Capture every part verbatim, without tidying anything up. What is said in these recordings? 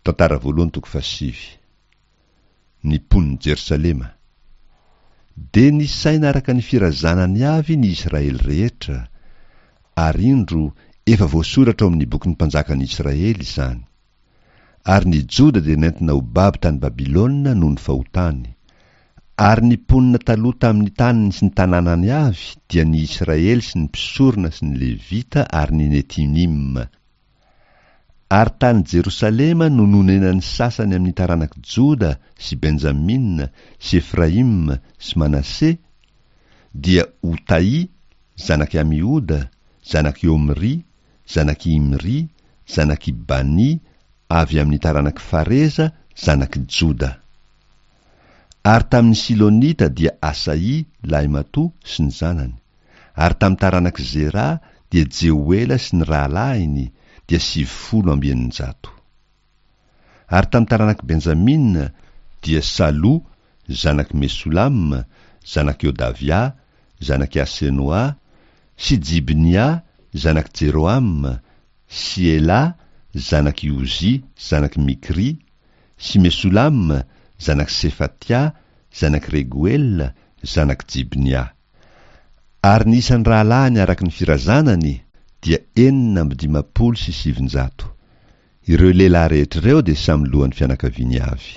Tantara voalohany toko fasivy. Ny mponiny Jerosalema. De nisaina araka ny firazanany avy ny Israely rehetra, ary indro efa voasoratra ao amin'ny bokin'ny mpanjakan'ny Israely izany. Ary ny Joda de nentina ho baby tany Babilôna noho ny fahotany. Ary ny mponina taloha tamin'ny taniny sy ny tanànany avy dia ny Israely sy ny mpisorona sy ny Levita ary ny Netinim. Ary tany Jerosalema no nonenan'ny sasany amin'ny taranaky Joda sy Benjamin sy Efraim sy Manase, dia Otai, zanaky Amihoda, zanaky Omri, zanaky Imri, zanaky Bani, avy amin'ny taranaky Fareza, zanaky Joda. Ary tamin'ny Silonita dia Asai, Laimatu sy ny zanany. Ary tamin'ny taranaky Zera dia Jeuela sy ny rahalahiny, dia sivifolo amby eninjato. Ary tamin'ny taranaky Benjamin dia Salu, zanaky Mesulam, zanaky Odavia, zanaky Asenoa, sy Jibnia, zanaky Jeroam, sy Ela, zanaky Uzi, zanaky Mikri, sy Mesulam, zanaky Sefatia, zanaky Reguel, zanaky Jibnia. Ary nisan'ny rahalahiny araky ny firazanany dia enina amby dimapolo sy sivinjato. Ireo lehilahy rehetrareo de samy lohan'ny fianakaviany avy.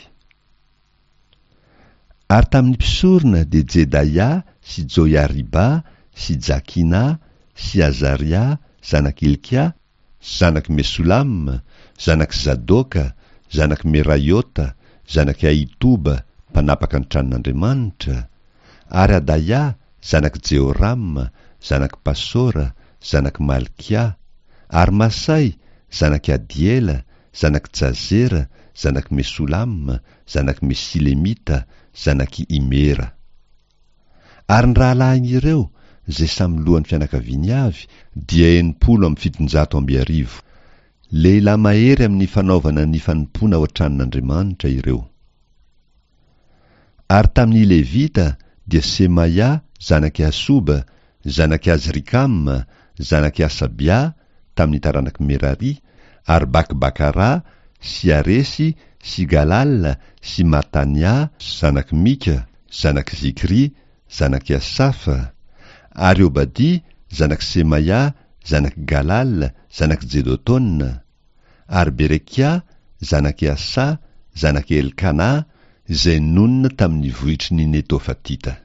Ary tamin'ny mpisorona de Jedaia sy Joiariba sy Jakina sy Azaria, zanaky Ilkia, zanaky Mesulam, zanaky Zadoka, zanaky Meraiota, zanaky Aitoba, mpanapaka ny tranon'Andriamanitra, ary Adaia, zanaky Jehoram, zanaky Pasora, zanaky Malkia, ary Masai, zanaky Adiela, zanaky Jazera, zanaky Mesulam, zanaky Mesilemita, zanaky Imera. Ary ny rahalahiny ireo, zay samy lohan'ny fianakaviany avy, dia enimpolo amby fitonjato amby arivo. Lehilahy mahery amin'ny fanaovana ny fanompoana ao an-tranon'Andriamanitra ireo. Ary tamin'ny Levita dia Semaia, zanaky Asoba, zanaky Azrikam, zanaky Asabia, tamin'ny taranaky Merari, ary Bakbakara, sy Aresy, sy Galal, sy Matania, zanaky Mika, zanaky Zikri, zanaky Asafa, ary Obadi, zanaky Semaia, zanaky Galal, zanaky Jedotona, ary Berekia, zanaky Asa, zanaky Elkana, zay nonina tamin'ny vohitry ny Netofatita.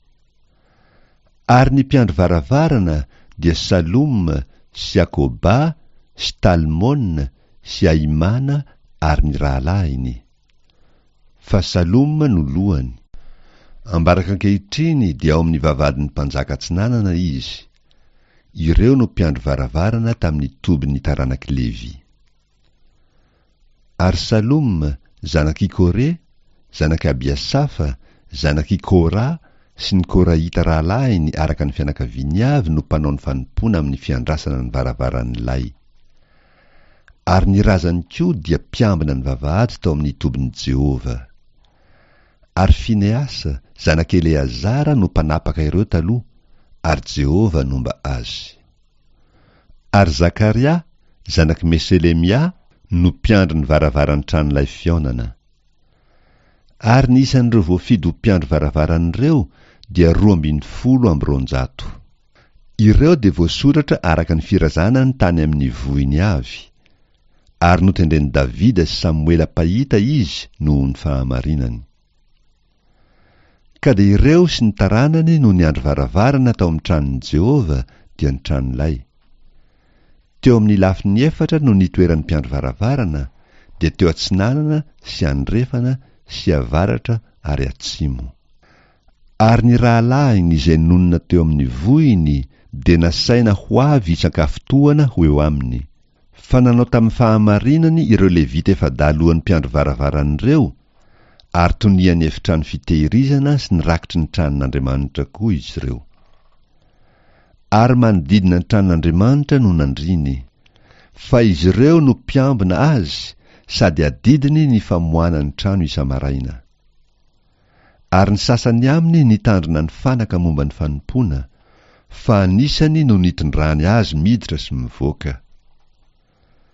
Ary ny mpiandro varavarana dia Salom, sy Akoba, sy Talmon, sy Aimana, ary ny rahalahiny. Fa Salom no lohany. Ambaraka ankehitriny dia ao amin'ny vavadin'ny mpanjaka Atsinanana izy. Ireo no mpiandro varavarana tamin'ny tobin'ny taranaky Levi. Ary Salom, zanaky Kore, zanaky Abiasafa, zanaky Kora, sy ny Koraita rahalahiny araka ny fianakaviany avy no mpanao ny fanompoana amin'ny fiandrasana ny varavaran'ny lay. Ary ny razany koa dia mpiambina ny vavahady tao amin'ny tobin'ny Jehova. Ary Fineasa, zanaky Eleazara no mpanapaka ireo taloha, ary Jehova nomba azy. Ary Zakaria, zanaky Meselemia, no mpiandro ny varavaran'ny tranon'ilay fionana. Ary nisan'ireo voafidy ho mpiandro varavaran'ireo dia roa ambin'ny folo amby roanjato. Ireo de voasoratra araka ny firazanany tany amin'ny vohiny avy. Ary notendren'i Davida sy Samuela pahita izy noho ny fahamarinany. Ka de ireo sy ny taranany no niandro varavarana tao amin'ny tranon'i Jehova dia ny tranon'ilay. Teo amin'ny lafiny efatra no nitoeran'ny mpiandro varavarana, dia teo atsinanana sy andrefana sy avaratra ary atsimo. Ary ny rahalahiny izay nonina teo amin'ny vohiny de nasaina ho avy isan-kafotoana ho eo aminy. Fa nanao tamin'ny fahamarinany ireo Levita efa dalohan'ny mpiandro varavaran'ireo, ary toniany efitrano fitehirizana sy ny rakitry ny tranon'Andriamanitra koa izy ireo. Ary manodidina ny tranon'Andriamanitra no nandriny, fa izy ireo no mpiambina azy sady adidiny ny famoana ny trano isa-maraina. Ary ny sasany aminy nitandrina ny fanaka momba ny fanompoana, fa anisany no nitondrany azy miditra sy mivoaka.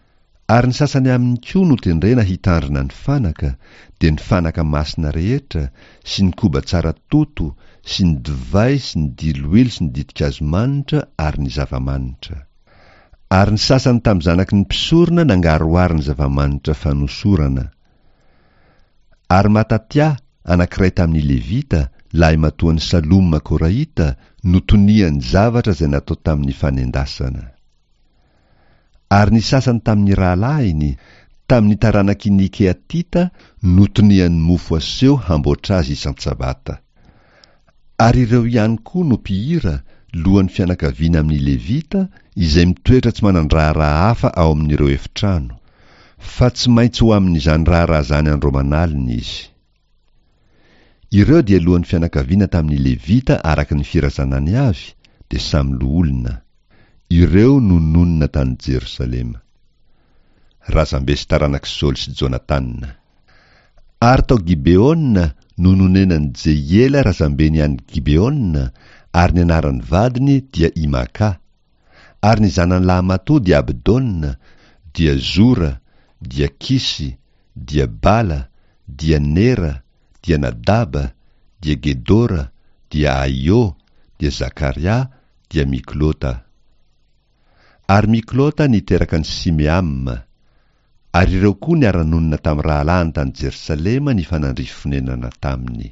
Ary ny sasany amin'ny koa no tendrena hitandrina ny fanaka, dia ny fanaka masina rehetra, sy ny koba tsara toto, sy ny divay, sy ny diloilo, sy ny ditikazomanitra, ary ny zavamanitra. Ary ny sasany tamin'ny zanaky ny mpisorona nangaroary ny zavamanitra fanosorana. Ary Matatia, anankiray tamin'ny Levita, lahy matoan'ny Saloma Koraita, notoniany zavatra izay natao tamin'ny fanendasana. Ary ny sasany tamin'ny rahalahiny, tamin'ny taranaky ny Keatita, notoniany mofo aseho hamboatra azy isan-tsabata. Ary ireo ihany koa no mpihira, lohan'ny fianakaviana amin'ny Levita, izay mitoetra tsy manan-draharaha hafa ao amin'ireo efitrano, fa tsy maintsy ho amin'izany raharaha zany andromanalina izy. Ireo dia lohan'ny fianakaviana tamin'ny Levita araky ny firazanany avy, dia samy loholona. Ireo no nonona tany Jerosalema. Razambe sy taranaky Saoly sy Jonatanina. Ary tao Gibeona no nonenan'ny Jeiela razambeny any Gibeona, ary ny anaran'ny vadiny dia Imaka. Ary ny zanany lahy matoa dia Abdona, dia Zora, dia Kisy, dia Bala, dia Nera, dia Nadaba, dia Gedora, dia Aio, dia Zakaria, dia Miklota. Ary Miklota niteraka ny Simeam. Ary ireo koa niara-nonina tamin'ny rahalahiny tany Jerosalema ny fanandrifonenana taminy.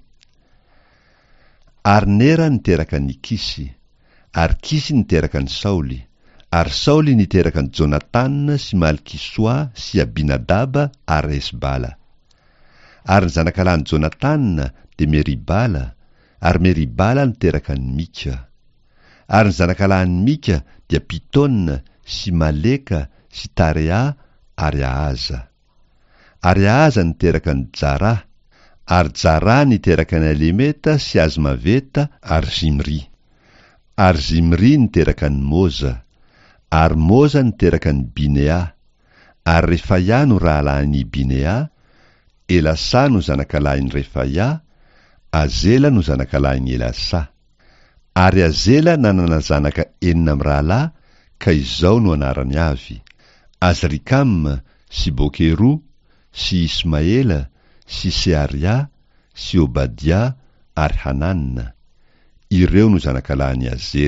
Ary Nera niteraka ny Kisy, ary Kisy niteraka ny Saoly, ary Saoly niteraka ny Jonatana sy Malkisoa sy Abinadaba ary Esbala. Ary ny zanakalahy ny Jonatana dia Meribala, ary Meribala niteraka ny Mika. Ary ny zanakalahy ny Mika dia Pitona sy Maleka sy Tarea ary Ahaza. Ary Ahaza niteraka ny Jara, ary Jara niteraka ny Alemeta sy Azmaveta ary Zimri. Ary Zimri niteraka ny Moza, ary Moza niteraka ny Binea. Ary Refaia no rahalahin'ny Binea, Elasa no zanakalahin'ny Refaia, Azela no zanakalahin'ny Elasa. Ary Azela nanana zanaka enina amin'ny rahalahy, ka izao no anarany avy: Azrikam, sy Bokeru, sy Ismaela, sy Searia, sy Obadia ary Hananna. Ireo no zanakalahin'ny Azela.